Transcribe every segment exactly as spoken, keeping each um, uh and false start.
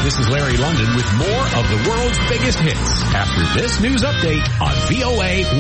This is Larry London with more of the world's biggest hits after this news update on V O A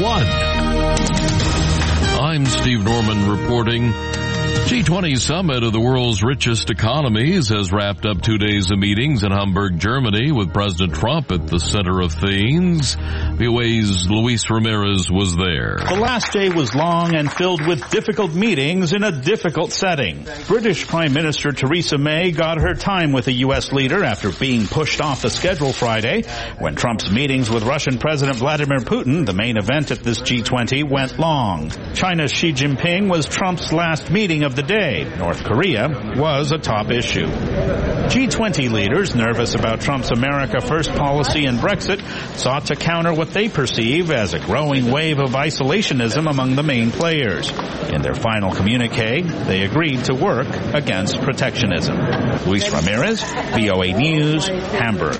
one. I'm Steve Norman reporting. G twenty summit of the world's richest economies has wrapped up two days of meetings in Hamburg, Germany, with President Trump at the center of things. V O A's Luis Ramirez was there. The last day was long and filled with difficult meetings in a difficult setting. British Prime Minister Theresa May got her time with a U S leader after being pushed off the schedule Friday, when Trump's meetings with Russian President Vladimir Putin, the main event at this G twenty, went long. China's Xi Jinping was Trump's last meeting of the day. North Korea was a top issue. G twenty leaders, nervous about Trump's America First policy and Brexit, sought to counter what they perceive as a growing wave of isolationism among the main players. In their final communique, they agreed to work against protectionism. Luis Ramirez, V O A News, Hamburg.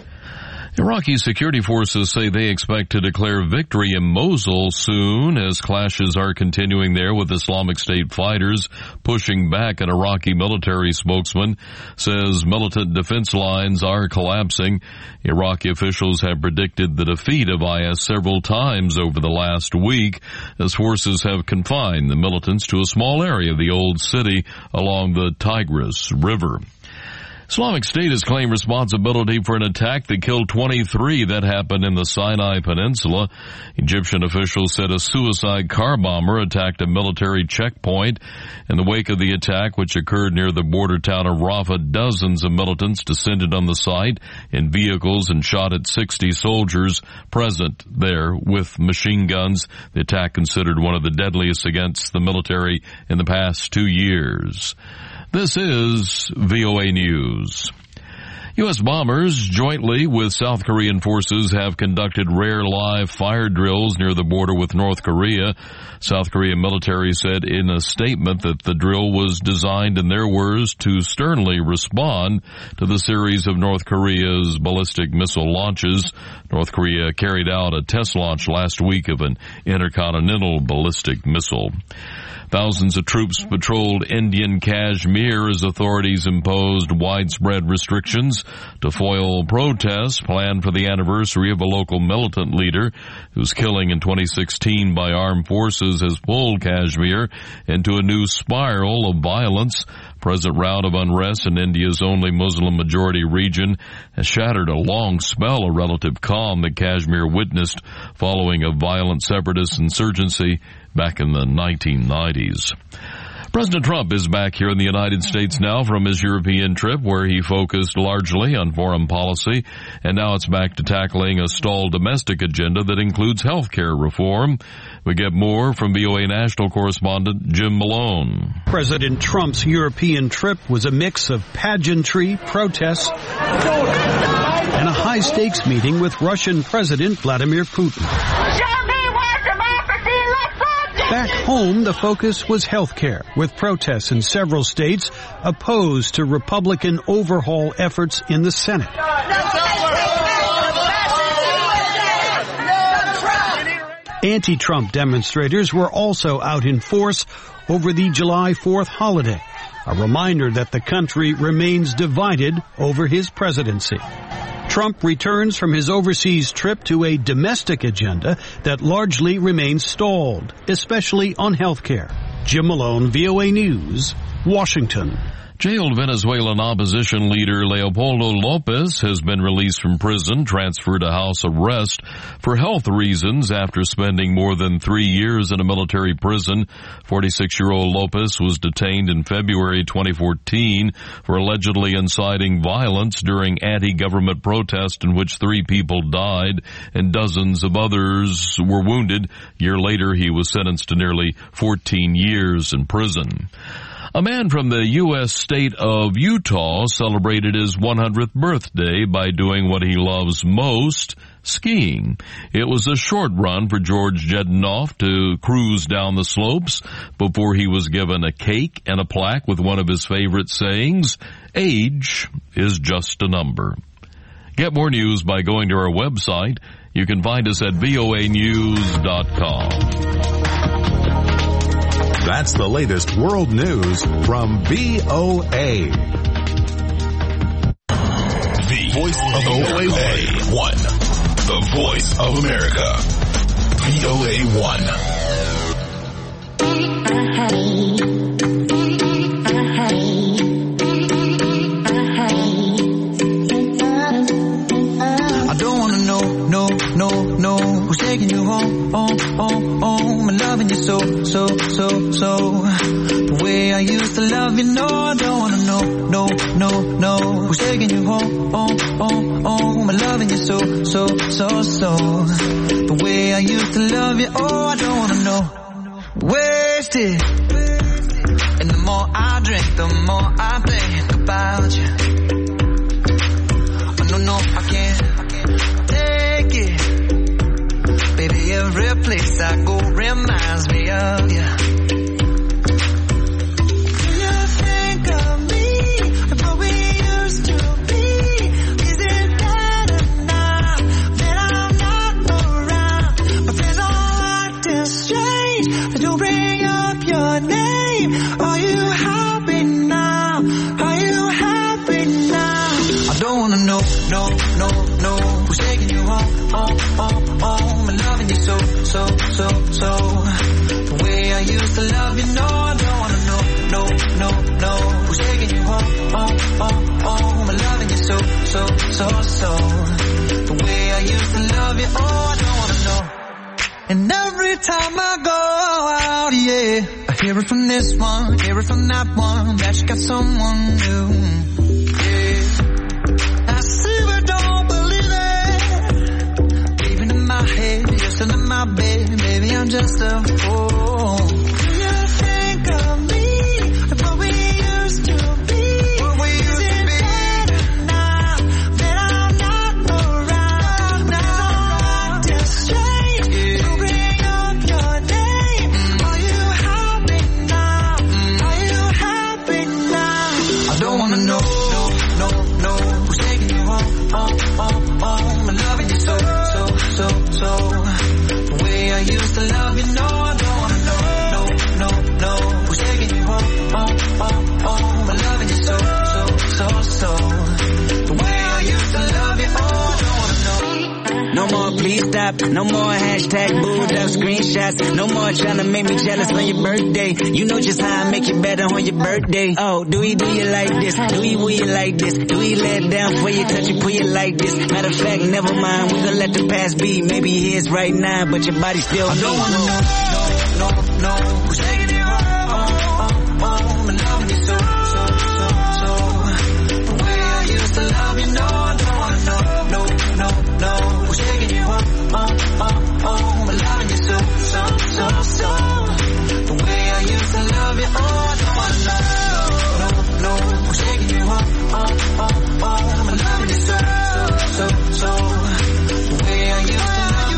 Iraqi security forces say they expect to declare victory in Mosul soon as clashes are continuing there, with Islamic State fighters pushing back. An Iraqi military spokesman says militant defense lines are collapsing. Iraqi officials have predicted the defeat of I S several times over the last week, as forces have confined the militants to a small area of the old city along the Tigris River. Islamic State has claimed responsibility for an attack that killed twenty-three that happened in the Sinai Peninsula. Egyptian officials said a suicide car bomber attacked a military checkpoint. In the wake of the attack, which occurred near the border town of Rafah, dozens of militants descended on the site in vehicles and shot at sixty soldiers present there with machine guns. The attack, considered one of the deadliest against the military in the past two years. This is V O A News. U S bombers, jointly with South Korean forces, have conducted rare live fire drills near the border with North Korea. South Korean military said in a statement that the drill was designed, in their words, to sternly respond to the series of North Korea's ballistic missile launches. North Korea carried out a test launch last week of an intercontinental ballistic missile. Thousands of troops patrolled Indian Kashmir as authorities imposed widespread restrictions to foil protests planned for the anniversary of a local militant leader whose killing in twenty sixteen by armed forces has pulled Kashmir into a new spiral of violence. Present round of unrest in India's only Muslim-majority region has shattered a long spell of relative calm that Kashmir witnessed following a violent separatist insurgency back in the nineteen nineties. President Trump is back here in the United States now from his European trip, where he focused largely on foreign policy, and now it's back to tackling a stalled domestic agenda that includes health care reform. We get more from V O A national correspondent Jim Malone. President Trump's European trip was a mix of pageantry, protests, and a high-stakes meeting with Russian President Vladimir Putin. Back home, the focus was health care, with protests in several states opposed to Republican overhaul efforts in the Senate. Anti-Trump demonstrators were also out in force over the July fourth holiday, a reminder that the country remains divided over his presidency. Trump returns from his overseas trip to a domestic agenda that largely remains stalled, especially on health care. Jim Malone, V O A News, Washington. Jailed Venezuelan opposition leader Leopoldo Lopez has been released from prison, transferred to house arrest for health reasons after spending more than three years in a military prison. forty-six-year-old Lopez was detained in February twenty fourteen for allegedly inciting violence during anti-government protests in which three people died and dozens of others were wounded. A year later, he was sentenced to nearly fourteen years in prison. A man from the U S state of Utah celebrated his one hundredth birthday by doing what he loves most, skiing. It was a short run for George Jedinoff to cruise down the slopes before he was given a cake and a plaque with one of his favorite sayings, "Age is just a number." Get more news by going to our website. You can find us at V O A news dot com. That's the latest world news from V O A. V voice of O A one. The voice of America. V O A one. I don't wanna know, no, no, no, who's taking you home, home, home, home, and loving you so, so, so, so, the way I used to love you. No, I don't wanna know, no, no, no, who's taking you home, home, home, home, and loving you so, so, so, so, the way I used to love you. Oh, I don't wanna know, wasted. And the more I drink, the more I think about you. Oh, no, no, I can't take it. Baby, every place I go reminds me of you. Do you think of me, of what we used to be? Is it better now that I'm not around? My friends all acting strange, they don't bring up your name. Are you happy now? Are you happy now? I don't wanna know, no, no, no, who's taking you home, home, home, home, and loving you so, so, so, so, the way I used to love you. No, I don't wanna know, no, no, no, who's taking you home, home, home, home, and loving you so, so, so, so, the way I used to love you. Oh, I don't wanna know. And every time I go out, yeah, I hear it from this one, hear it from that one, that you got someone new. Yeah, I see but don't believe it. Even in my head, you're still in my bed, maybe I'm just a fool. Do you think of me, of what we used to be? What we used to be? Better now that I'm not around? Now I'm just strange to bring up your name. Are you happy now? Are you happy now? I don't wanna know, no, no, no, who's taking you home, home, home, home, and loving you so, so, so, so, the way I used to love you. No, I don't wanna know, no, no, no, who's taking you home, home, home, home, and loving you so, so, so, so, the way I used to love you. Oh, I don't wanna know. No more please stop, no more hashtag booed up screenshots, no more trying to make me jealous on your birthday. You know just how I make you better on your birthday. Oh, do we do you like this? Do we will you like this? Do we let down for you, touch you, pull you like this? Matter of fact, never mind, we gonna let the past be. Maybe here's right now, but your body still I don't wanna know, no, no, no, who's taking you home, home, home, home, and loving you so, so, so, so, the way I used to love you. No, I don't wanna know, no, no, no, who's taking you home, home, home, home, and loving you so, so, so, so, the way I used to love you. Oh, I don't wanna know, no, no, who's taking you home, home, home, home, and loving you so, so, so, so, the way I used to love you.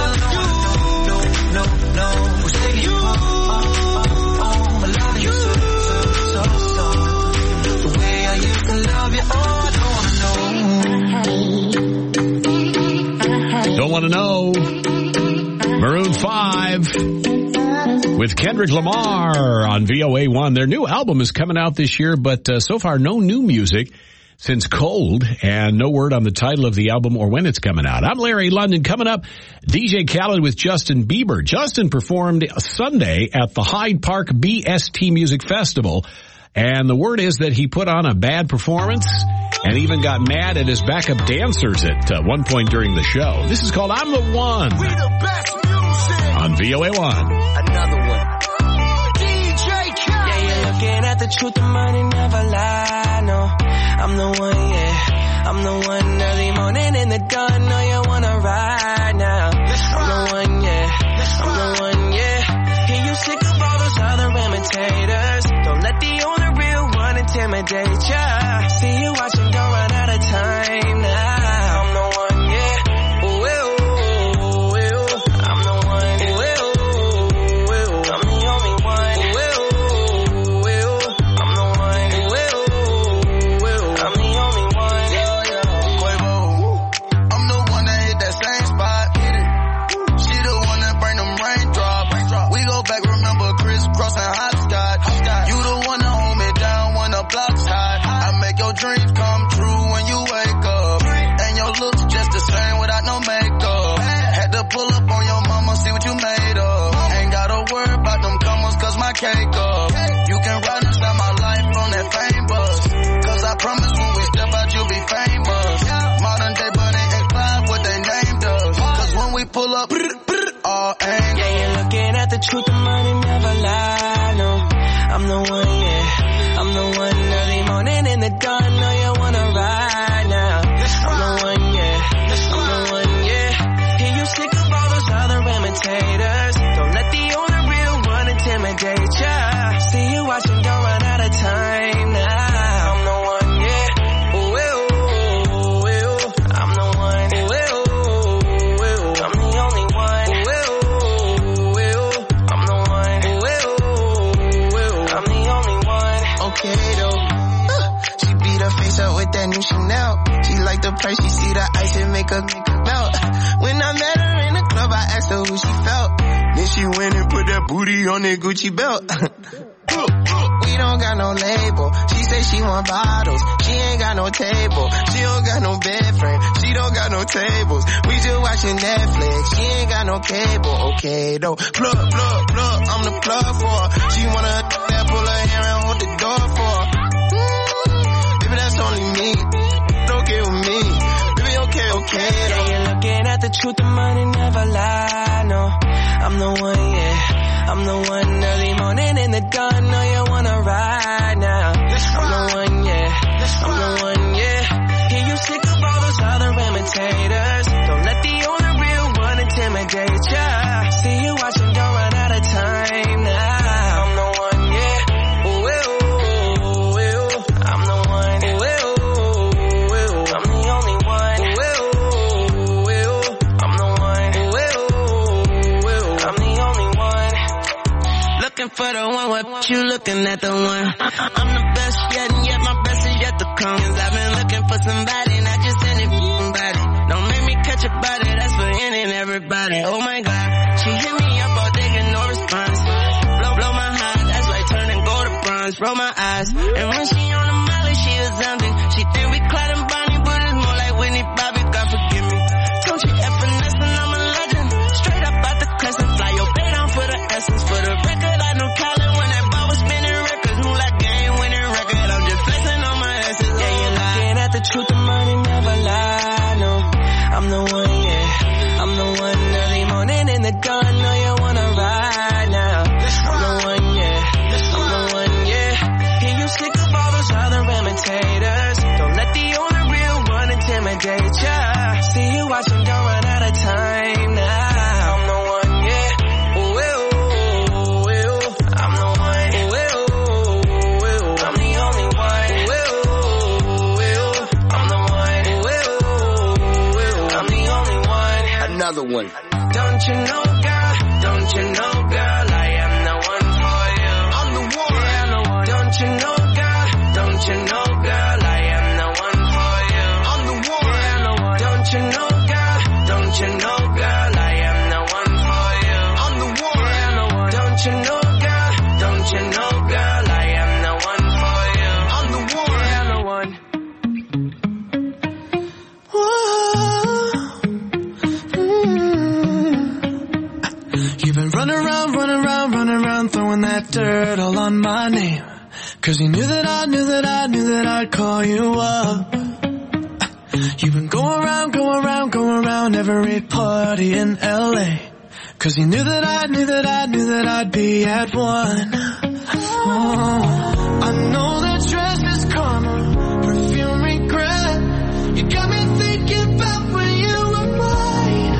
No, no, no, who's taking you home, home, home, and loving you so, so, so, so, the way I used to love you. Oh, I Don't want to know. Maroon five with Kendrick Lamar on V O A one. Their new album is coming out this year, but uh, so far no new music since Cold, and no word on the title of the album or when it's coming out. I'm Larry London. Coming up, D J Khaled with Justin Bieber. Justin performed Sunday at the Hyde Park B S T Music Festival, and the word is that he put on a bad performance and even got mad at his backup dancers at uh, one point during the show. This is called I'm the One. We the best music On V O A one. Another one. D J Khaled. Yeah, you're looking at the truth, the money never lie, no. I'm the one, yeah. I'm the one early morning in the dawn. Know you wanna ride now. I'm the one, yeah. I'm the one, yeah. Hear you sick of all those other imitators. Don't let the only real one intimidate ya. See you watching, don't run out of time now. I'm the one, yeah. Ooh, ooh, ooh, ooh. I'm the one, ooh, ooh, ooh. I'm the only one, ooh, ooh, ooh. I'm the one, ooh, ooh, ooh. I'm the only one, yeah, yeah. Quavo. I'm the one that hit that same spot. Hit it. She the one that bring them raindrops. We go back, remember Chris crossing hopscotch. You the one that hold me down when the block's hot. I make your dream truth, the money never lie, no. I'm the one, yeah. I'm the one early morning in the dawn. Know you wanna ride now. I'm the one, yeah. I'm the one, yeah. Hear you sick of all those other imitators. Don't let the only real one intimidate ya. See you watching, don't run out of time now. I'm the one, yeah. Ooh, ooh, ooh, ooh. I'm the one. Ooh, ooh, ooh. I'm the only one. Ooh, ooh, ooh. I'm the one. Ooh, ooh, ooh. I'm the only one. Okay though, uh, she beat her face up with that new Chanel. She like the price, she see the ice and make her make her melt. When I met her in the club, I asked her who she felt. Then she went and put that booty on that Gucci belt. We don't got no label. She say she want bottles. She ain't got no table. She don't got no bed frame. She don't got no tables. We just watching Netflix. She ain't got no cable. Okay though, plug, plug, plug. I'm the plug for her. She wanna that pull her hair and hold the door for her. Mm, baby, that's only me. Okay with me. Baby, okay, okay though. Yeah, you're looking at the truth, the money never lie, no. I'm the one, yeah. I'm the one early morning in the dawn. Know you wanna ride now. I'm the one, yeah. I'm the one, yeah. Hear you sick of all those other imitators. Don't let the only real one intimidate ya. See you watching, don't run out of time now. I'm the one, yeah. Ooh, ooh, ooh. I'm the one. Ooh, ooh, ooh. I'm the only one. Ooh, ooh, ooh. I'm the one. Ooh, ooh, ooh. I'm the only one. Looking for the one, what you looking at the one? I'm the best yet, and yet my best is yet to come. Cause I've been looking for somebody, not just anybody. Don't make me catch a body, that's for any and everybody. Oh my God, she hit me up all day, get no response. Blow, blow my heart, that's like turning gold to bronze. Roll my eyes, and when she on the molly, she is zombie. She think we Clyde and Bonnie, but it's more like Whitney Bobby. God forgive me. Don't you ever finessing, I'm a legend. Straight up out the crescent, fly your bait down for the essence. For the record, I know Colin when that ball was spinning records. Move like game winning record, I'm just flexing on my essence. Yeah, you're looking at the truth, the money never lie, no. I'm the one, yeah. I'm the one early morning in the dawn. Know you wanna ride now. I'm the one, yeah. I'm the one, yeah. Hear you sick of all those other imitators. Don't let the only real one intimidate ya. See you watching, don't run out of time now. I'm the one, yeah. Ooh, ooh, ooh. I'm the one. Ooh, ooh, ooh. I'm the only one. Ooh, ooh, ooh. I'm the one. Ooh, ooh, ooh. I'm the only one. Another one. Don't you know, girl? Don't you know, girl? I am the one for you. I'm the one. Yeah, I'm the one. Don't you know, girl? Don't you know, girl? I am the one for you. I'm the one. Yeah, I'm the one. Don't you know, girl? Don't you know, girl? I am the one for you. I'm the one. Yeah, I'm the one. Don't you know, girl? Don't you know, girl? I am the one for you. I'm the one. Yeah, I'm the one. You've been running around, running around, running around, throwing that dirt all on my name. Cause you knew that I knew that I knew that I'd call you up. You've been going around, going around, going around every party in L A. Cause you knew that I knew that I knew that I'd be at one. Oh, I know that dress is karma, perfume regret. You got me thinking about when you were mine.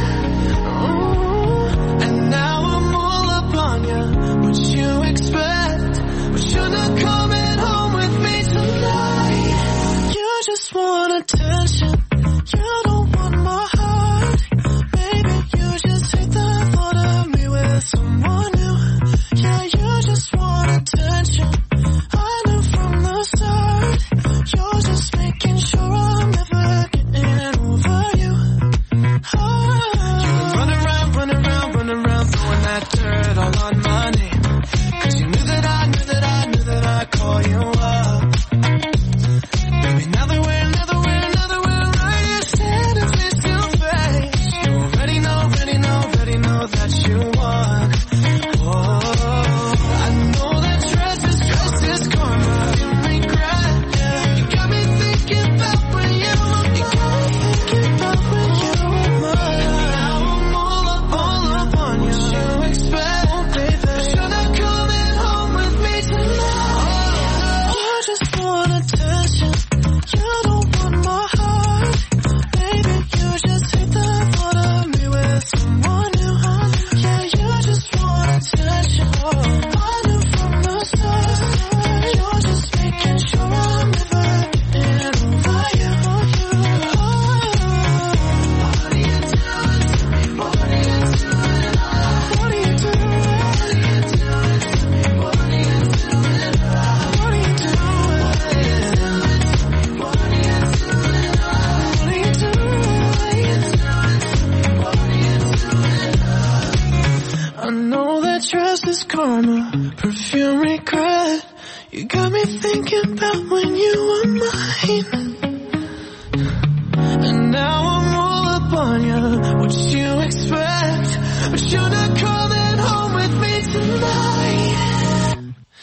Oh, and now I'm all up on you. What you expect? But you're not coming home with me tonight. You just want attention. You don't want my heart. Baby, you just hate the thought of me with someone new. Yeah, you just want attention. I knew from the start. You're just making sure I'm never getting over you. Oh. You've been running around, running around, running around, throwing that dirt all on my name. Cause you knew that I knew that I knew that I'd call you up. Baby, now that we're, now that we're, now that we're thinking about when you were mine. And now I'm all up on you. What you expect? But you're not coming home with me tonight.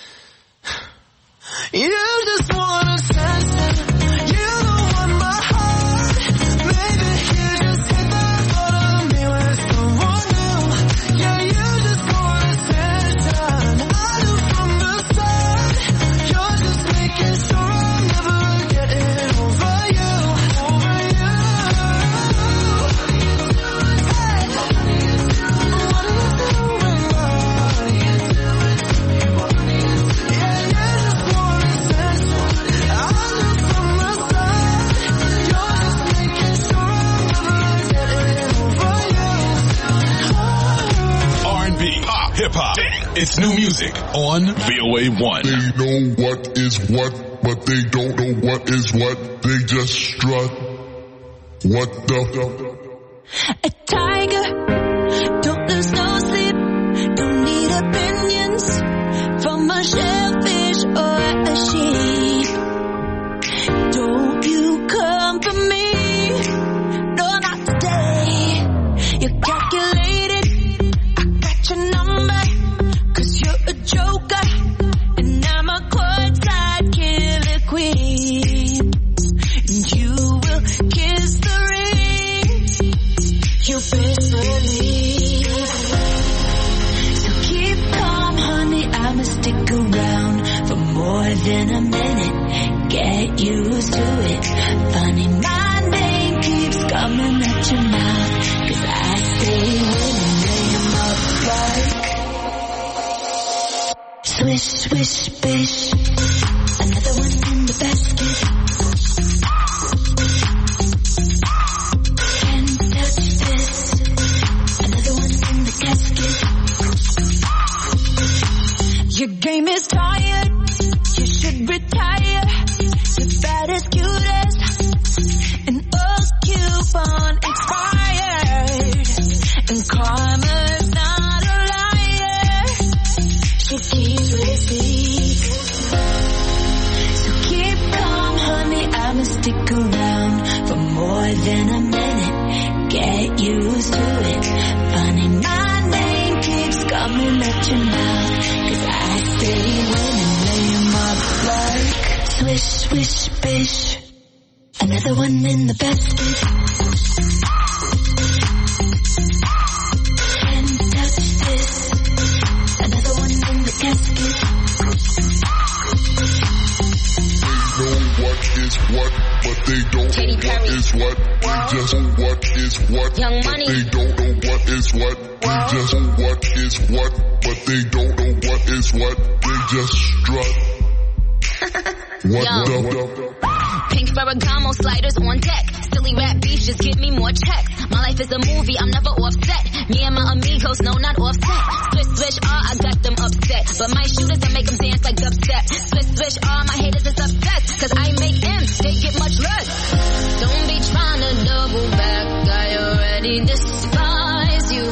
You just want attention. You don't want my heart. Maybe you just hit the thought of me with someone new. Yeah, you just want attention. I knew from the start. You're just making sure I'm never getting over you. Over you. Hey. What do you do? What do you do? Yeah, you just want attention. I knew from the start. You're just making sure I'm never getting over you. R and B, pop, hip hop. It's new music on V O A one. They know what is what, but they don't know what is what. They just strut. What the? A tiger, don't lose no sleep, don't need opinions from a shellfish or a sheep. Don't you come for me, no, not today. You're calculated, I got your number, cause you're a joker, and I'm a courtside killer queen. And you will kiss the ring you best believe. So keep calm, honey, I'ma stick around for more than a minute. Get used to it. Funny, my name keeps coming at your mouth, cause I stay winning, lay 'em up like swish, swish, bish. Another one in the basket. Can't touch this. Another one in the casket. Your game is tired. You should retire. You're bad as cute as an old coupon expired. And karma's not a liar. She keeps receipts. So keep calm, honey, I'ma stick around for more than a minute. Get used to it. Funny, my name keeps coming at your mouth, cause I stay winning, lay 'em up like swish, swish, bish. Another one in the basket. Can't touch this. Another one in the casket. They know what is what, but they don't Katy know what Perry. is what. They just know what is what, Young but Money. they don't know what is what. They just know what is what, but they don't know what is what. They just strut. What Yo. the? Pink Ferragamo sliders on deck. Silly rap beef, just give me more checks. My life is a movie, I'm never offset. Me and my amigos, no, not offset. Swish, swish, ah, I got them upset. But my shooters, I make them dance like dubstep. Swish, swish, ah, my haters is upset. Cause I make M's, they get much less. Don't be trying to double back, I already despise you.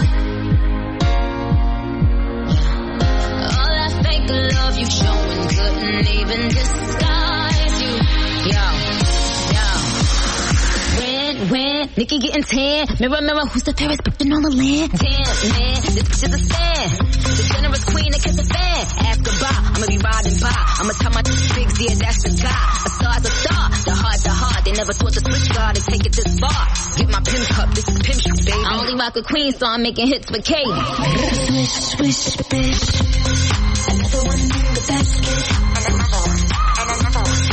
All that fake love you showing couldn't even disguise you. Yo, yo. When, when, Nikki getting tan. Mirror, mirror, who's the fairest victim on the land? Damn, man, this bitch is a fan. The generous queen that kiss a fan. Ask goodbye, I'ma be riding by. I'ma tell my bigs, yeah, that's the guy. A star's a star, the heart, the heart. They never thought the switch guard to take it this far. Get my pimp cup, this is pimp shit, baby. I only rock with queen, so I'm making hits for Katie. Swish, swish, bish. Another one in the basket. And another one. And another one.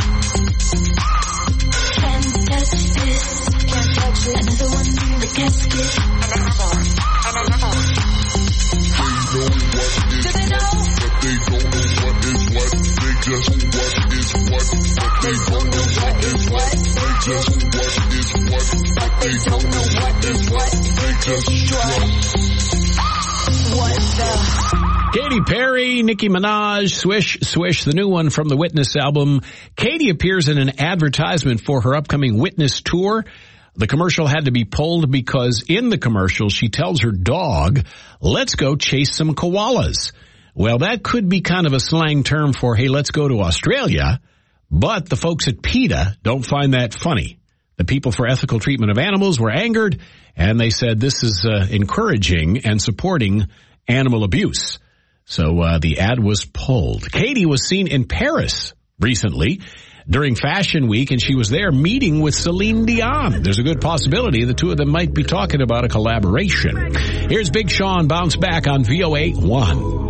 Can't touch this. Can't touch it. Another one in the casket. And another one. And another one. They know what is Do they know? but they don't know what is what. They just know what is what, but they don't know what is what. They just know what is what, but they don't know what is what. They just strut. What the? Katy Perry, Nicki Minaj, Swish, Swish, the new one from the Witness album. Katy appears in an advertisement for her upcoming Witness tour. The commercial had to be pulled because in the commercial she tells her dog, let's go chase some koalas. Well, that could be kind of a slang term for, hey, let's go to Australia. But the folks at PETA don't find that funny. The People for Ethical Treatment of Animals were angered, and they said this is uh, encouraging and supporting animal abuse. So uh, the ad was pulled. Katie was seen in Paris recently during Fashion Week, and she was there meeting with Celine Dion. There's a good possibility the two of them might be talking about a collaboration. Here's Big Sean, Bounce Back on V O A one.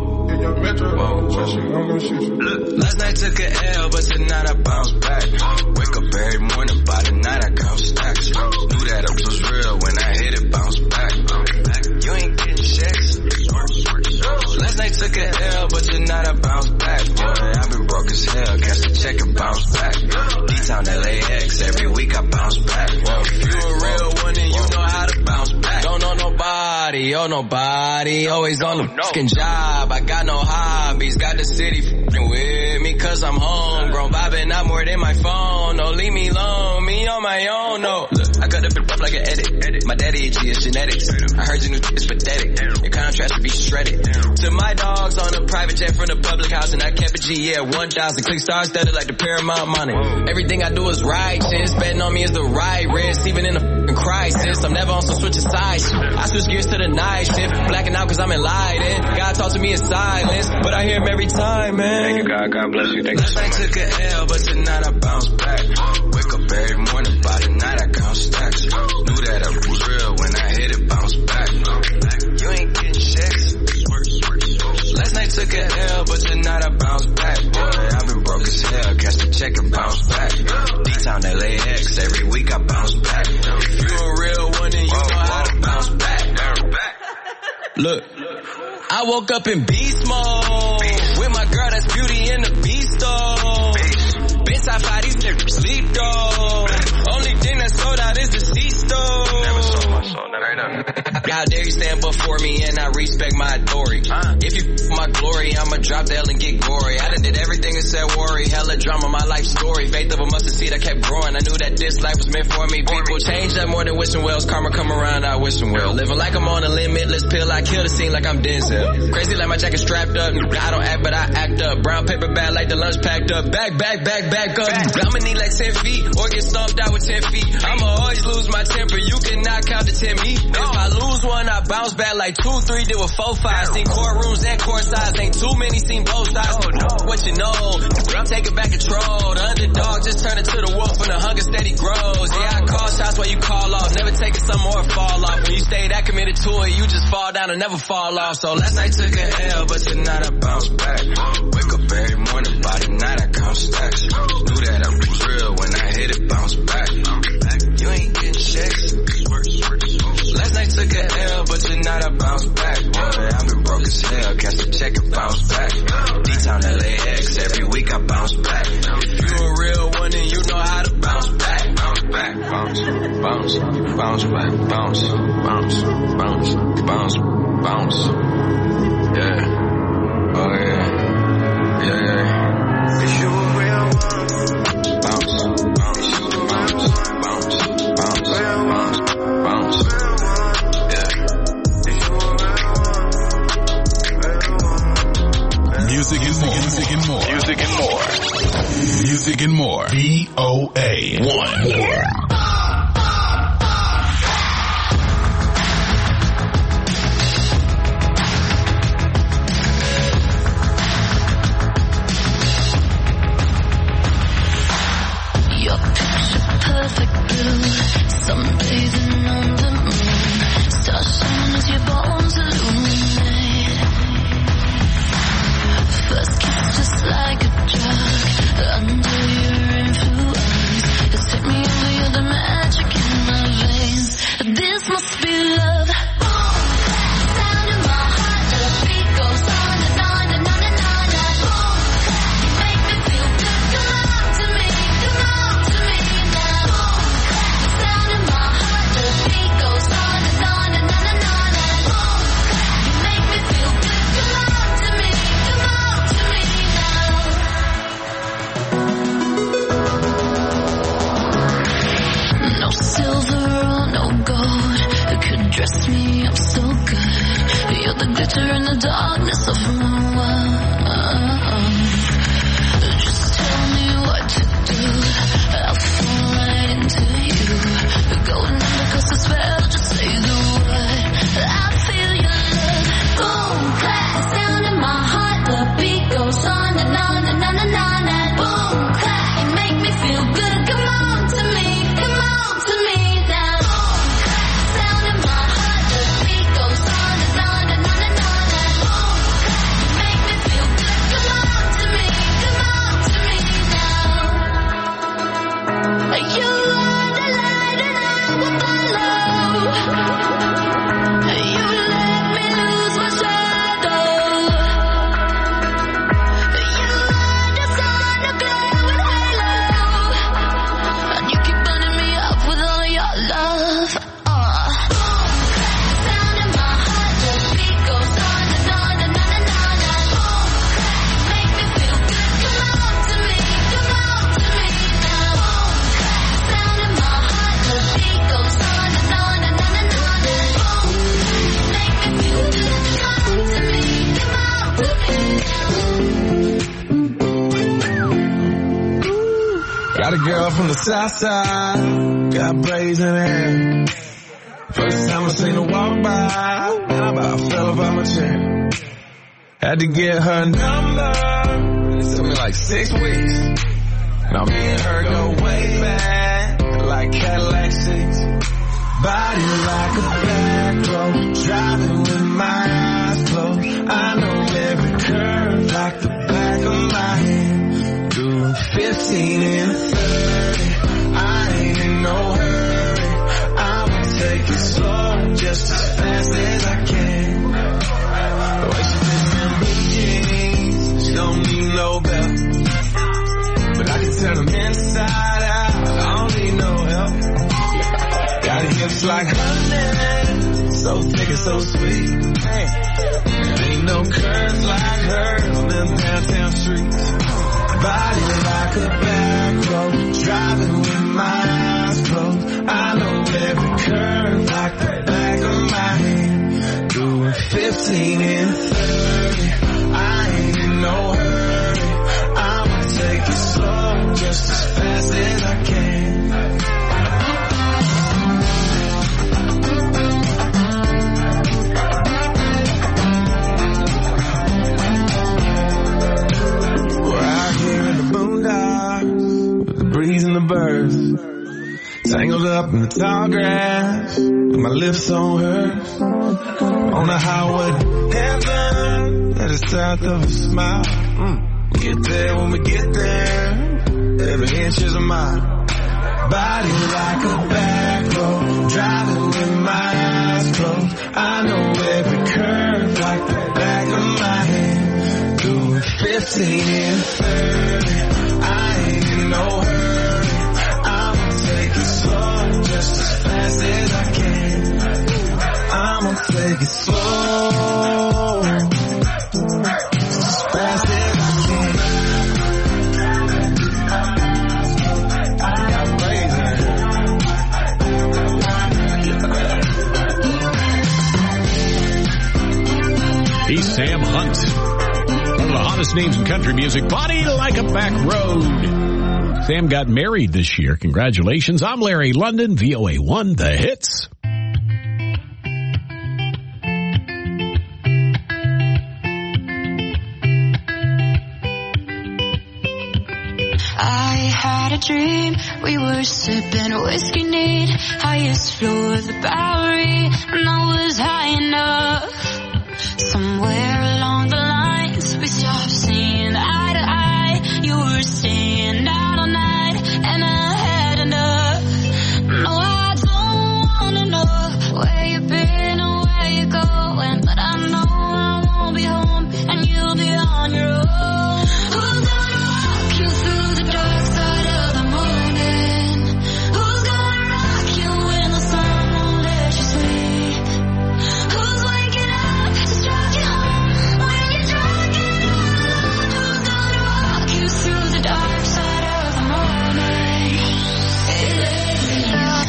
Last night took an L, but tonight I bounce back. Wake up every morning, by the night I count stacks. Knew that it was real when I hit it, bounce back. You ain't getting checks. Last night took an L, but tonight I bounce back. Boy, I've been broke as hell, catch the check and bounce back. D-Town L A X, every week I bounce back. If you a real one, then you know how to bounce back. Don't know nobody, oh nobody, always on the fucking job. I got no hobbies, got the city f***ing with me cause I'm homegrown. Vibing out more than my phone, no leave me alone, me on my own, no. Look, I cut up it rough like an edit, edit. My daddy itchy, it's genetics. I heard your new is pathetic, your contrast should be shredded. To my dogs on a private jet from the public house and I kept a G, yeah, one thousand. Click stars studded like the Paramount money. Everything I do is righteous, betting on me is the right risk, even in a f***ing crisis. I'm never on some switching sides. I switch gears to the night shift, blacking out cause I'm enlightened. God talks to me in silence, but I hear him every time, man. Thank you, God. God bless you. Thank you so much. Last night took an L, but tonight I bounce back. Wake up every morning, by the night I count stacks. Knew that I was real when I hit it, bounce back. You ain't getting checks. Last night took an L, but tonight I bounce back. Boy, I've been broke as hell, catch the check and bounce back. D-Town L A X, every week I bounce back. If you a real one, then you know how to bounce back. Look, I woke up in beast mode with my girl that's Beauty and the Beast though. Bitch, I fight these niggas sleep though. Only thing that's sold out is the C-store. Never sold my soul, not right now. How dare you stand before me and I respect my authority. If you f*** my glory, I'ma drop the L and get gory. I done did everything and said worry. Hella drama, my life story. Faith of a mustard seed, I kept growing. I knew that this life was meant for me. People change up more than wishing wells. Karma come around, I wish them well. Living like I'm on a limitless pill. I kill the scene like I'm Denzel. Crazy like my jacket strapped up. I don't act, but I act up. Brown paper bag like the lunch packed up. Back, back, back, back up. I'ma need like ten feet or get stomped out with ten feet. I'ma always lose my temper. You cannot count to ten me. If I lose one, I bounce back like two, three, did with four, five. Seen courtrooms and court sides. Ain't too many, seen both sides. What you know, I'm taking back control. The underdog just turned into the wolf when the hunger steady grows. Yeah, I call shots while you call off. Never taking some more fall off. When you stay that committed to it, you just fall down and never fall off. So last night took an L, but tonight I bounce back. Wake up every morning, by the night I count stacks. Knew that I was real when I hit it, bounce back. You ain't getting checks. Last night took an L, but tonight I bounce back. Boy, I've been broke as hell, catch the check and bounce back. D-Town L A X, every week I bounce back. If you a real one, then you know how to bounce back. Bounce back, bounce, bounce, bounce back, bounce, bounce, bounce, bounce, bounce. Yeah, oh yeah, yeah, yeah. If you a real one, bounce, bounce, bounce, bounce, bounce, bounce, bounce. Music and more. Music and more. Music and more. Music and more. V O A one. Your picture perfect blue, sunbathing on the moon, stars shine as your bones illuminate. First kiss just like a drug, under your influence. Just take me over, you're the magic in my veins. This must be love. Boom, sound in my heart, the beat goes on and on and on and on. Boom, you make me feel good. Come on to me, come on to me now. Boom, sound in my heart, the beat goes on and on and on and on. Boom, you make me feel good. Come on to me, come on to me now. No silver or no gold could dress me up so good. You're the glitter in the darkness of my world. Just tell me what to girl from the south side, got braids in her. First time I seen her walk by, and I about fell off my chair. Had to get her number, it took me like six weeks. Now me and her go way back, like Cadillac seats. Body like a back road, driving with my eyes closed. I know every curve like the back of my hand. Doing fifteen and thirty, I ain't in no hurry. I'ma take it slow, just as fast as I can. The way she fits in blue jeans, she don't need no belt. But I can turn them inside out, I don't need no help. Got hips like honey, so thick and so sweet. Hey. Ain't no curves like hers on them downtown streets. Body like a back road, driving with my eyes closed. I know every curve like the back of my hand. Doing fifteen and thirty, I ain't in no hurry. I'ma take it slow, just as fast as I can. Breeze and the birds, tangled up in the tall grass, with my lips on hers, on the highway to heaven, that is south of a smile. Mm. We get there when we get there, every inch is a mile. Body like a back road, driving with my eyes closed. I know every curve like the back of my hand. Doing fifteen and thirty, I ain't in no hurry. Take it slow, just as fast as I can. I'ma take it slow, just as fast as I can. I got razor. He's Sam Hunt, one of the hottest names in country music. Body like a back road. Sam got married this year. Congratulations. I'm Larry London, V O A one, The Hits. I had a dream, we were sipping whiskey neat, highest floor of the Bowery, and I was high enough. Somewhere along the lines, we stopped seeing eye to eye. You were staying out all night, and I had enough. No, I don't wanna know where you've been or where you're going, but I know I won't be home, and you'll be on your own. Who's gonna walk you through the dark side of the morning? Who's gonna rock you when the sun won't let you sleep? Who's waking up to strike you home when you're drunk and all alone? Who's gonna walk you through the dark side of the morning? It is me.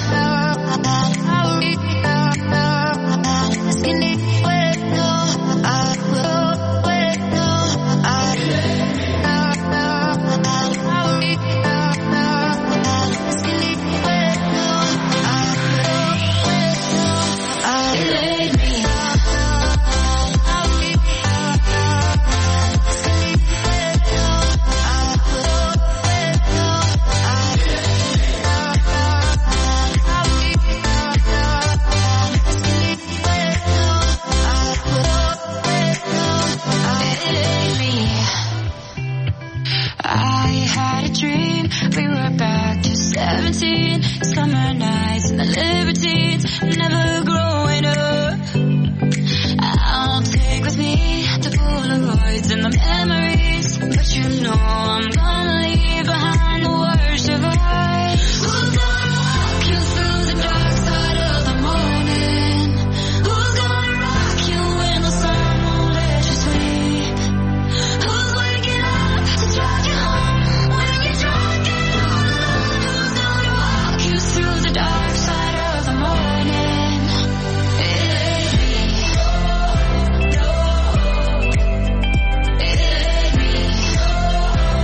I had a dream, we were back to seventeen, summer nights and the libertines, never growing up. I'll take with me the Polaroids and the memories, but you know I'm gonna leave behind the worst of us. Who's gonna walk you through the dark side of the morning? Who's gonna rock you when the sun won't let you sleep? Who's waking up to drive you home when you're drunk and all alone? Who's gonna walk you through the dark side of the morning? It ain't me. No, no. It ain't me. No,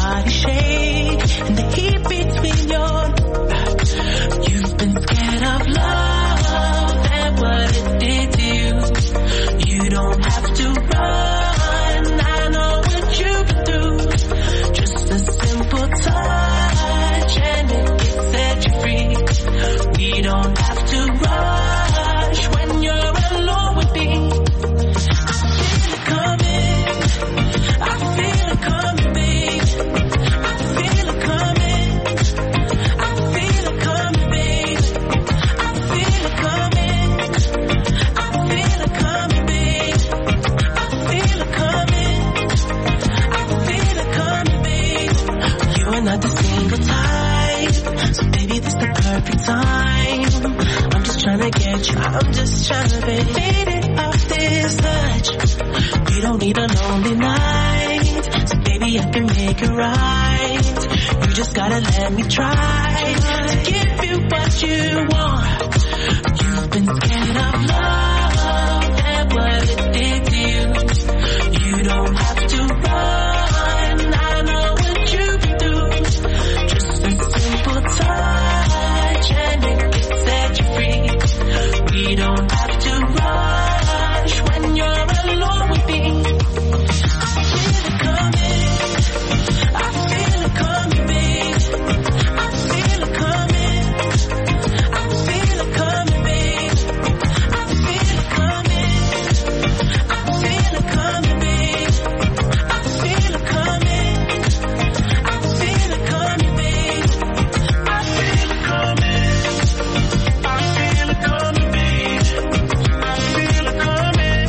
body shake and the heat between your. You've been scared of love and what it did to you. You don't have to run, I know what you've been through. Just a simple touch and it can set you free. We don't have to rush when you're alone with me. I feel it coming, I feel it coming, babe. I feel it coming, I feel it coming, babe. I feel it coming, I feel it coming, babe. I feel it coming, I feel it coming, babe. You are not the single type, so baby this the perfect time. I'm just trying to get you, I'm just trying to be faded off this touch. We don't need a lonely night, so baby I can make it right. You just gotta let me try to give you what you want. You've been scared of love and what it did to you. You don't have to run, I know what you've been through. Just a simple touch and it can set you free. We don't have to rush when you're alone with me. I feel it coming, I feel it coming, babe. I feel it coming, I feel it coming, babe. I feel it coming, I feel it coming, babe. I feel it coming, I feel it coming, babe. I feel it coming, I feel it coming, babe. I feel it coming,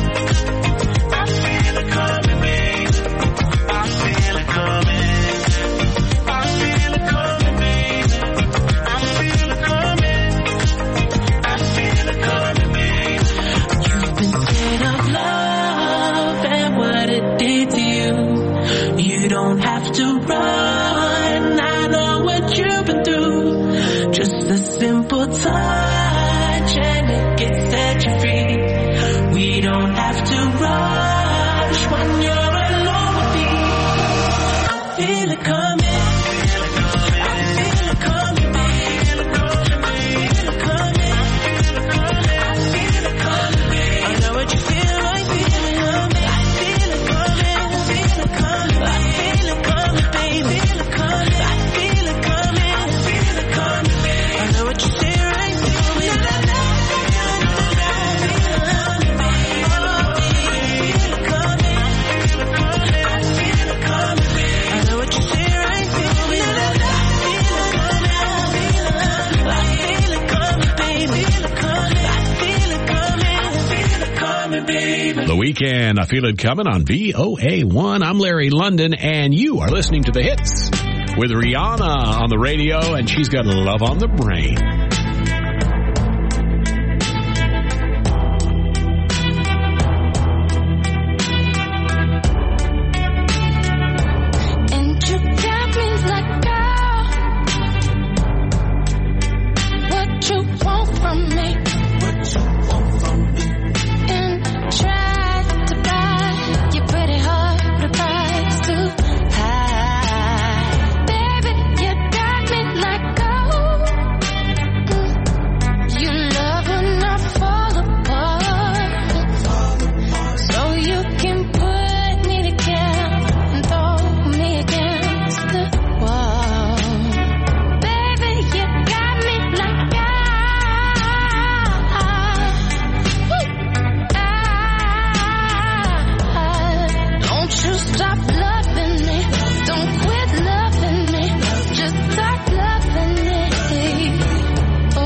I feel it coming, babe. I feel it coming, I feel it coming, babe. I feel it coming, I feel it coming, babe. You've been scared of love and what it did to you. You don't have to run, I know what you've been through. Just a simple touch and it can set you free. We don't have to rush when you're alone with me. I feel it coming, I feel it coming, babe. I feel it coming, I feel it coming, babe. I know what you feel like, feel it coming. I feel it coming, I feel it coming, I feel it coming, babe. I feel it coming, I feel it coming, I feel it coming, babe. I know what you say right, feel it. The Weekend, I Feel It Coming on V O A one. I'm Larry London, and you are listening to The Hits with Rihanna on the radio, and she's got Love on the Brain. And you got me like, girl, what you want from me? What you want from me? And try to buy your pretty heart with a price too high. Baby, you got me like, gold. Mm. You love when I fall apart, so you can put me together and throw me against the wall. Baby, you got me like, ah, woo, ah. Don't you stop loving me, don't quit loving me, just stop loving me. Oh,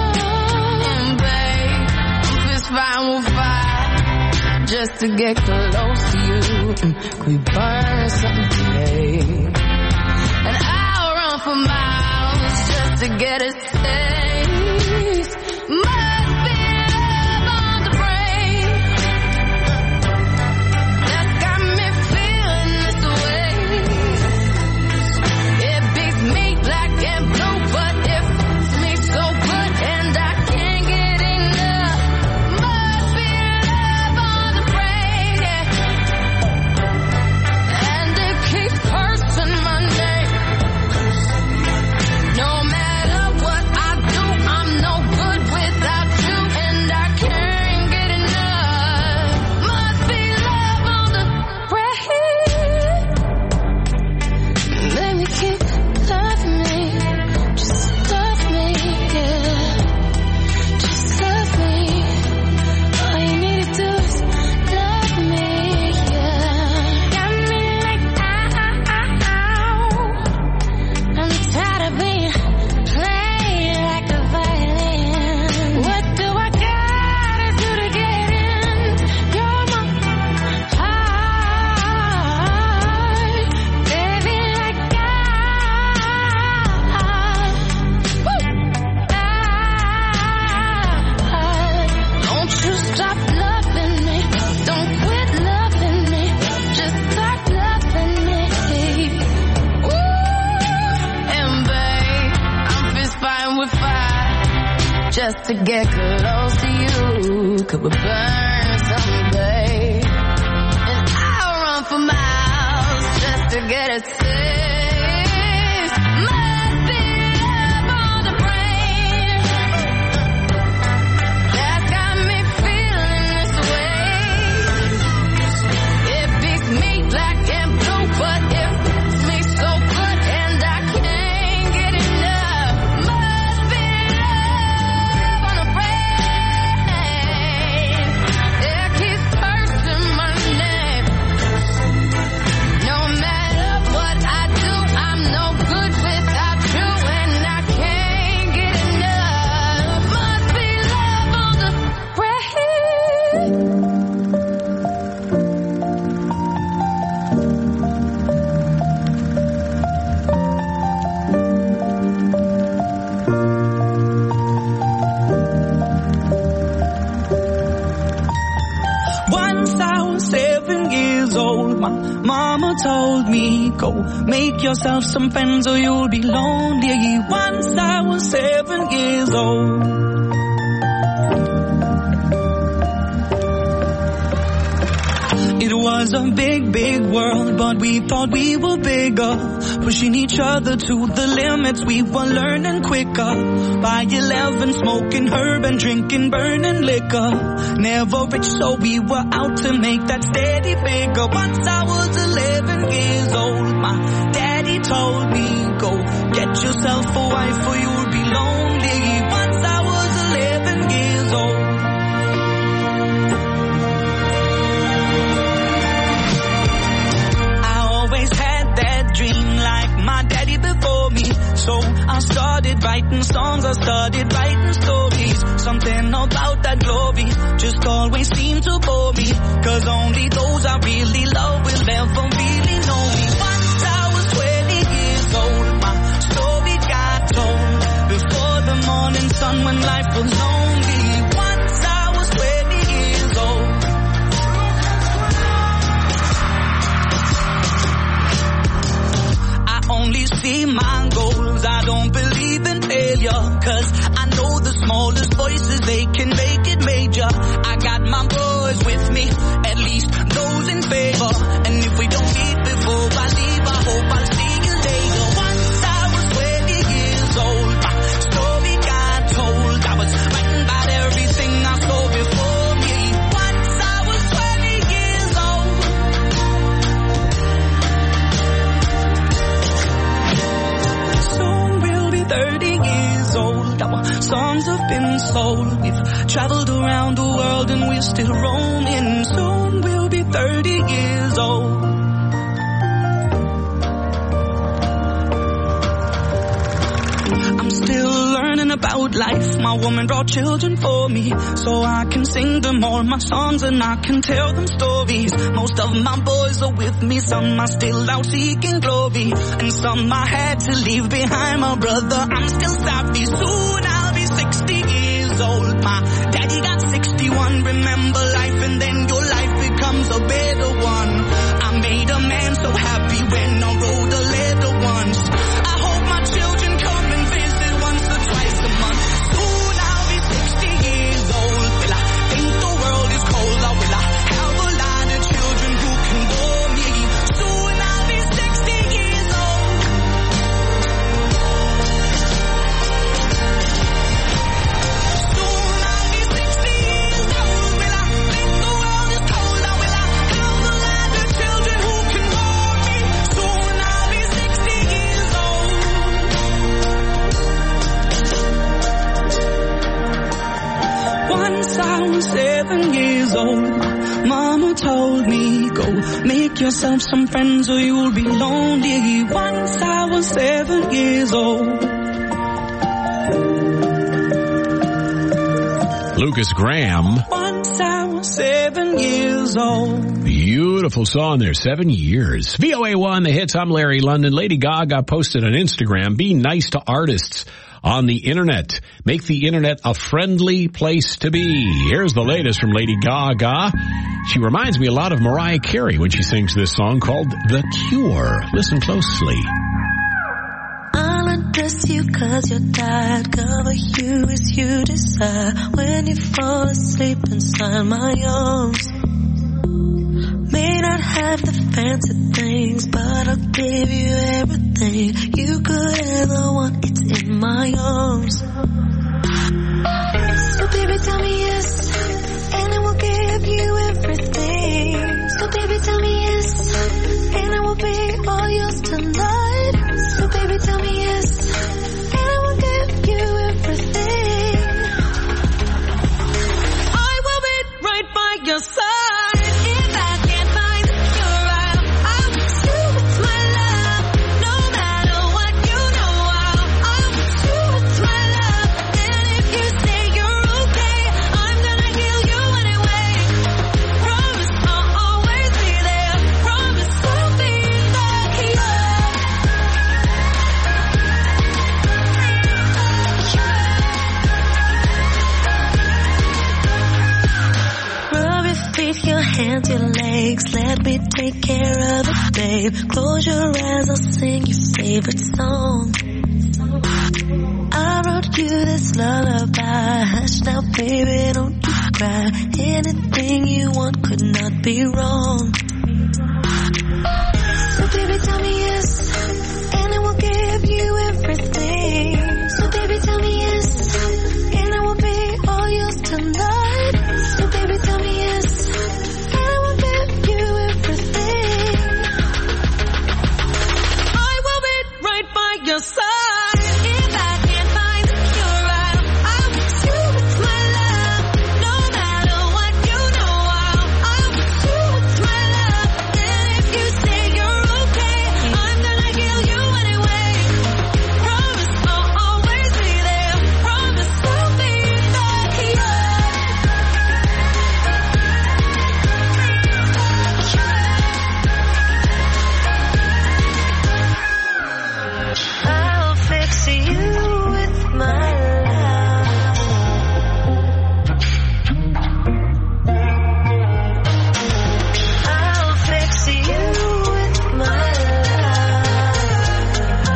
babe, I'm fist fighting with fire just to get close to you. Mm, we burn something today, and I'll run for miles just to get a taste. Must be love on the brain that got me feeling this way. It beats me black and blue, but it fits me so good, and I can't get enough. Must be love on the brain, yeah. And it keeps cursing my name. just to get close to you. Could we burn someday? And I'll run for miles just to get a taste. Must be love on the brain that's got me feeling this way. It beats me black and blue, but it beats me so good and I can't get enough. Must be love on the brain that keeps cursing my name. No matter what I do, I'm no good without you, and I can't get enough. Must be love on the brain. Once I was seven years old, my mama told me, go make yourself some friends or you'll be lonely. Once I was seven years old. It was a big, big world, but we thought we were bigger. Pushing each other to the limits, we were learning quicker. By eleven, smoking herb and drinking burning liquor. Never rich, so we were out to make that steady figure. Once I was eleven years old, my daddy told me, go get yourself a wife or you'll be lonely. Once I was eleven years old. Dream like my daddy before me. So I started writing songs, I started writing stories. Something about that glory just always seemed to bore me. Cause only those I really love will ever really know me. Once I was twenty years old, my story got told. Before the morning sun when life was lonely. Once I was twenty years old. Only see my goals, I don't believe in failure. Cause I know the smallest voices, they can make it major. I got my boys with me, at least those in favor. And if we don't meet before I leave, I hope I'll see you later. Once I was twenty years old, my story got told. I was writing about everything I saw before me. Once I was twenty years old. thirty years old, our songs have been sold. We've traveled around the world and we're still roaming. Soon we'll be thirty years old. I'm still learning about life. My woman brought children for me, so I can sing them all my songs and I can tell them stories. Most of my boys are with me, some are still out seeking glory, and some I had to leave behind. My brother, I'm still savvy. Soon I'll be sixty years old. My daddy got sixty-one. Remember life and then your life becomes a better one. I made a man so happy when I wrote a letter once. I hope my children come and visit once or twice a month. Soon I'll be sixty years old. Will I think the world is cold, or will I have a lot of children who can bore me? Soon I'll be sixty years old. Soon I'll be sixty years old. Will I think the world is cold, or will I have a lot of children who can bore me? Soon I'll be sixty years old. Once I was seven years old, my mama told me, go make yourself some friends or you'll be lonely. Once I was seven years old. Lucas Graham. Once I was seven years old. Beautiful song there, seven years. V O A one, the hits. I'm Larry London. Lady Gaga posted on Instagram, be nice to artists on the internet. Make the internet a friendly place to be. Here's the latest from Lady Gaga. She reminds me a lot of Mariah Carey when she sings this song called The Cure. Listen closely. All I do trust you cause your dad cover you as you desire when you fall asleep inside my arms. May not have the fancy things, but I'll give you everything you could ever want. It's in my arms. So baby, tell me yes, and I will give you everything. So baby, tell me yes, and I will be all yours tonight. So baby, tell me yes, and I will give you everything. I will be right by your side. Hands, your legs, let me take care of it, babe. Close your eyes, I'll sing your favorite song. I wrote you this lullaby. Hush now, baby, don't you cry. Anything you want could not be wrong. So baby, tell me yes, and I will give you everything. So baby, tell me yes, and I will be all yours tonight. So baby, tell me yes, your side. If I can't find the cure, I'll, I'll put you with my love. No matter what, you know I'll, I'll put you with my love. And if you say you're okay, I'm gonna heal you anyway. Promise I'll always be there. Promise I'll be I'll fix you with my love. I'll fix you with my love.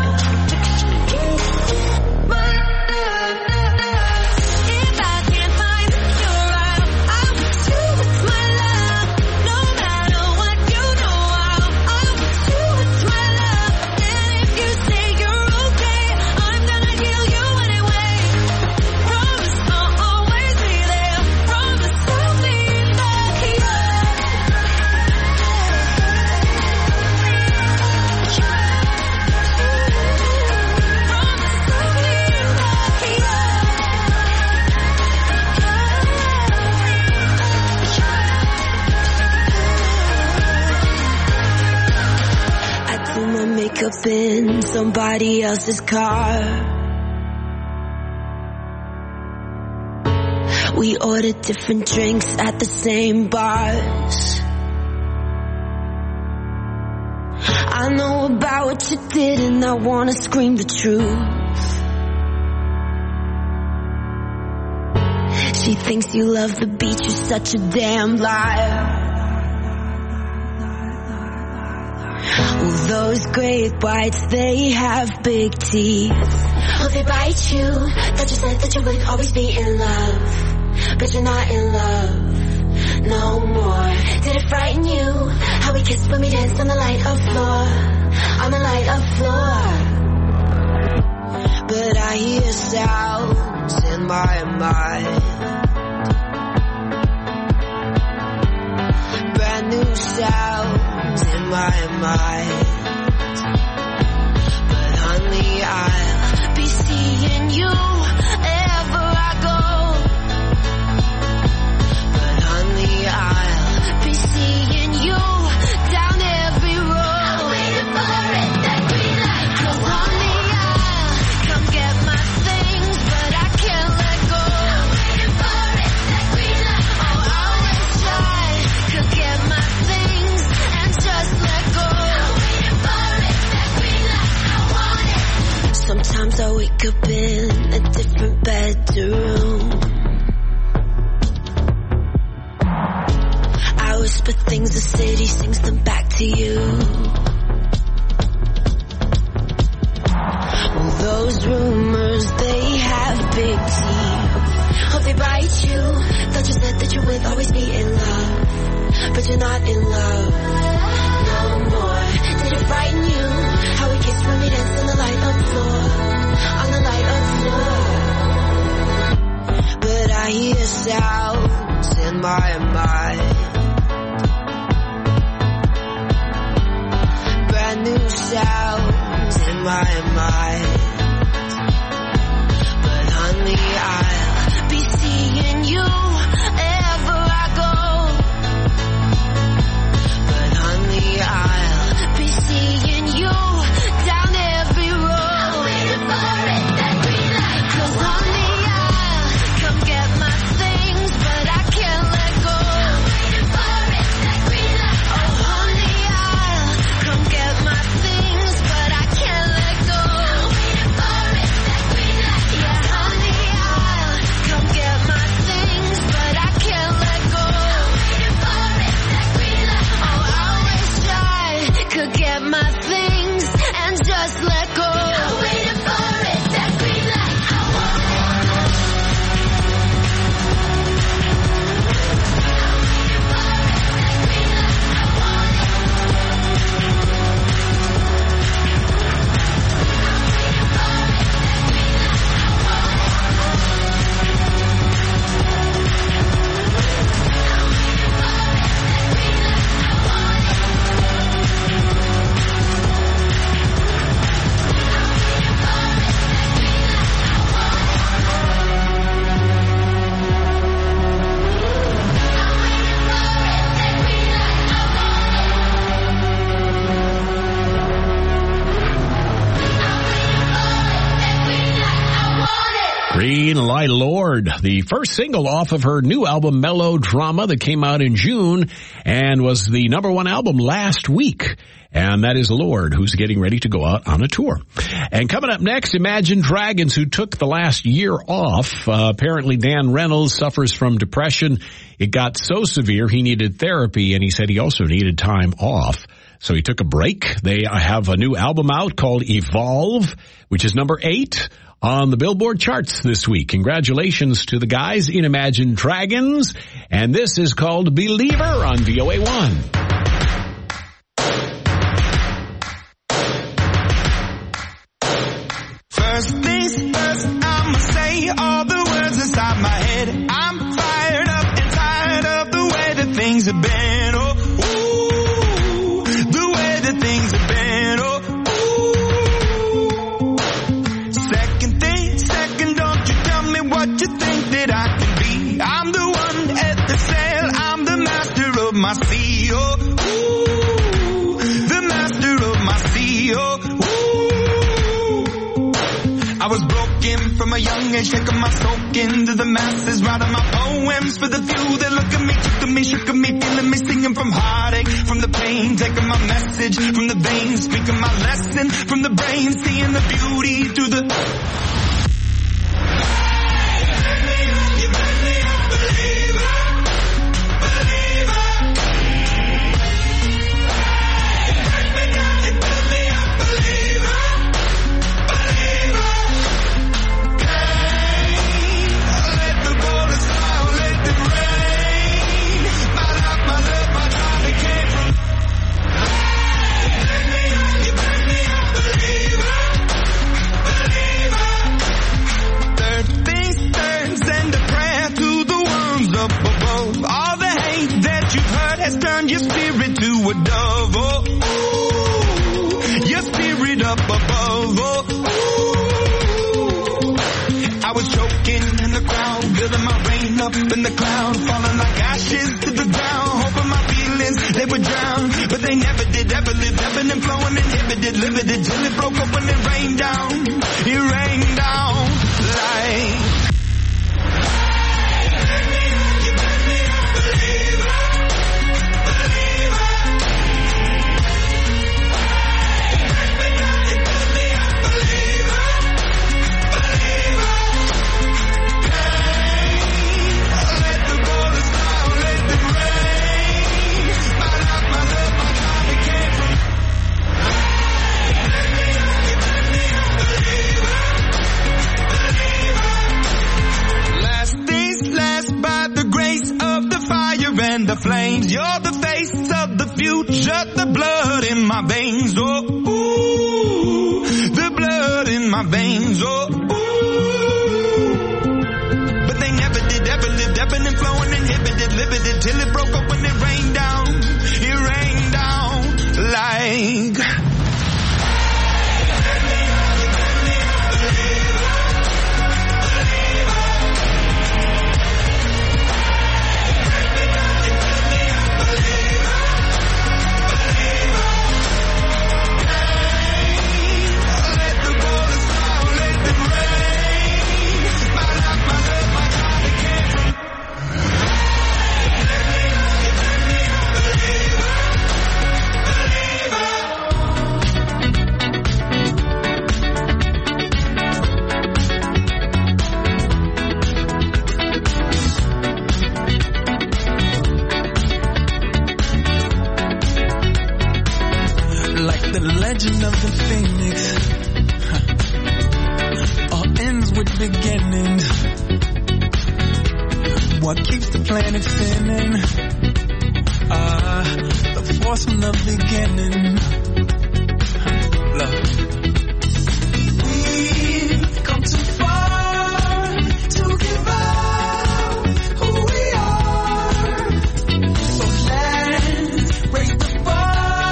My love. If I can't find the cure, I'll, I'll put you with my love. No matter what, you know I'll, I'll put you with my love. And if you say you're okay, I'm gonna heal you anyway. Promise I'll always be there. Promise I'll be the cure. I do my makeup in somebody else's car. We order different drinks at the same bars. I know about what you did and I wanna scream the truth. She thinks you love the beach, you're such a damn liar. Well, those great whites, they have big teeth. Oh, they bite you. Thought you said that you would always be in love, but you're not in love no more. Did it frighten you? How we kissed when we danced on the light of floor, on the light of floor. But I hear sounds in my mind, brand new sounds in my mind. But honey, I'll be seeing you wherever I go. But honey, I'll be seeing you down every road. I'm waiting for it, that green light. 'Cause honey, I'll come get my things, but I can't let go. I'm waiting for it, that green light. Oh, I always try to get my things and just let go. I'm waiting for it, that green light. I want it. Sometimes I wake up in a different bedroom. I whisper things, the city sings them back to you. Well, those with always be in love, but you're not in love no more. Did it frighten you how we kissed when we danced on the light up floor, on the light up floor? But I hear sounds in my mind, brand new sounds in my mind. But honey, I'll be seeing you ever I go. But honey, I'll be seeing you down every road. I'm waiting for it, that green light. 'Cause honey, I'll come get my things, but I can't let go. I'm waiting for it, that green light. Oh honey, I'll come get my things, but I can't let go. I'm waiting for it, that green light. Yeah, honey, I'll come get my things, but I can't let go. I'm waiting for it, that green light. Oh, I wish I could get my things and just let go. I'm waiting for it, that green light. I want it. Green Light Lord, the first single off of her new album Melodrama that came out in June and was the number one album last week. And that is Lord, who's getting ready to go out on a tour. And coming up next, Imagine Dragons, who took the last year off. Uh, apparently Dan Reynolds suffers from depression. It got so severe he needed therapy, and he said he also needed time off. So he took a break. They have a new album out called Evolve, which is number eight on the Billboard charts this week. Congratulations to the guys in Imagine Dragons. And this is called Believer on V O A one. First things first, I'ma say all the words inside my head. I'm fired up and tired of the way that things have been. Oh, ooh, the way that things have been. Oh, ooh. Second thing, second, don't you tell me what you think that I can be. I'm the one at the sail, I'm the master of my sea. Oh, ooh, the master of my sea. Oh, ooh. I was broken from a young age, taking my soak into the masses, writing my poems for the few that look at me, took at me, shook at me, feeling me, singing from heartache, from the pain, taking my message from the veins, speaking my lesson from the brain, seeing the beauty through the... has turned your spirit to a dove. Oh, ooh, your spirit up above. Oh, ooh. I was choking in the crowd, building my rain up in the cloud, falling like ashes to the ground, hoping my feelings they would drown, but they never did. Ever lived, ebbing and flowing, inhibited, limited, till it broke open and rained down. It rained down like. the flames. You're the face of the future, the blood in my veins. Oh, ooh, the blood in my veins. Oh, ooh. But they never did ever live, ebbing and flowing, inhibited, limited, till it broke up when it rained down. It rained down like... Legend of the Phoenix, huh. All ends with beginnings. What keeps the planet spinning? Ah, uh, the force from the beginning. Huh. Look. We've come too far to give up who we are. So let's raise the bar.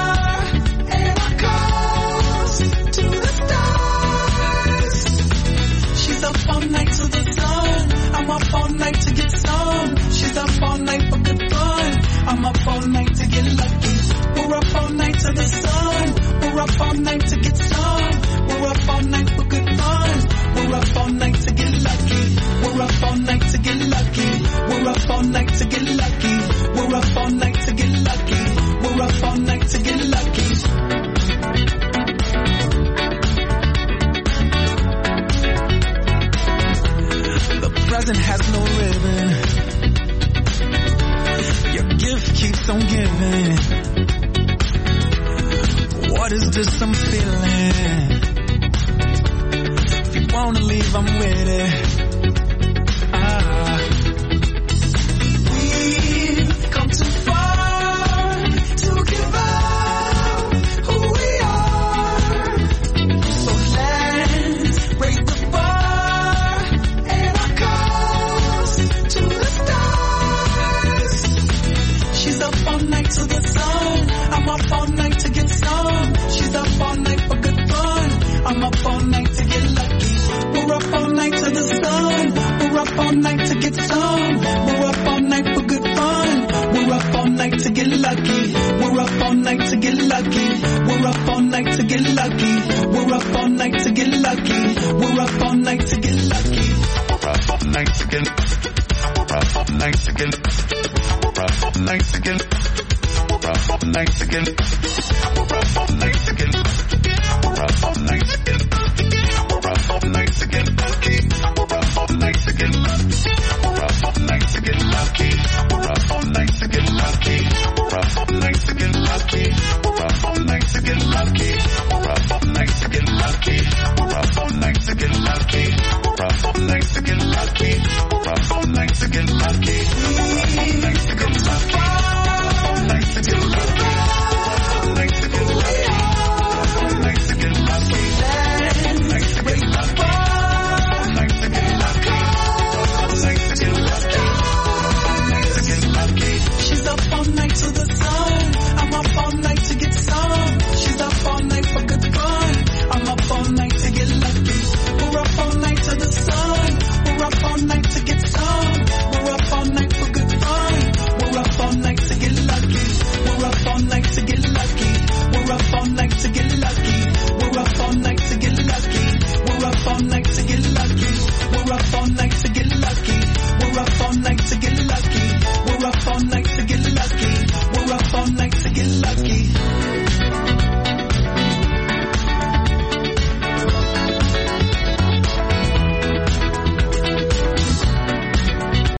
All night to the sun, I'm up all night to get some. She's up all night for good fun, I'm up all night to get lucky. We're up all night to the sun, we're up all night to get some. We're up all night for good fun, we're up all night to get lucky. We're up all night to get lucky. We're up all night to get lucky. We're up all night to get lucky. We're up all night to get lucky. Present has no ribbon. Your gift keeps on giving. What is this I'm feeling? If you wanna leave, I'm with it. Ah. We've come too far to give up who we are. So let's raise the bar. All night to the sun, I'm up all night to get some. She's up all night for good fun, I'm up all night to get lucky. We're up all night to the sun, we're up all night to get some. We're up all night for good fun, we're up all night to get lucky. We're up all night to get lucky. We're up all night to get lucky. We're up all night to get lucky. We're up all night to get lucky. We're up all night to get lucky. We're up all night to get lucky. We're up all night to get We're up all night to get We're up all night to get We're up all night to get We're up all night to get lucky. We're up all night to get lucky. We're up all night to get lucky. We're up all night to get lucky. We're up all night to get lucky. We're up all night to get lucky. We're up all night to get lucky. We're up all night to get lucky. We're up all night to get lucky. We're up all night to get lucky. We're up all night to get lucky. We're up all night to get lucky.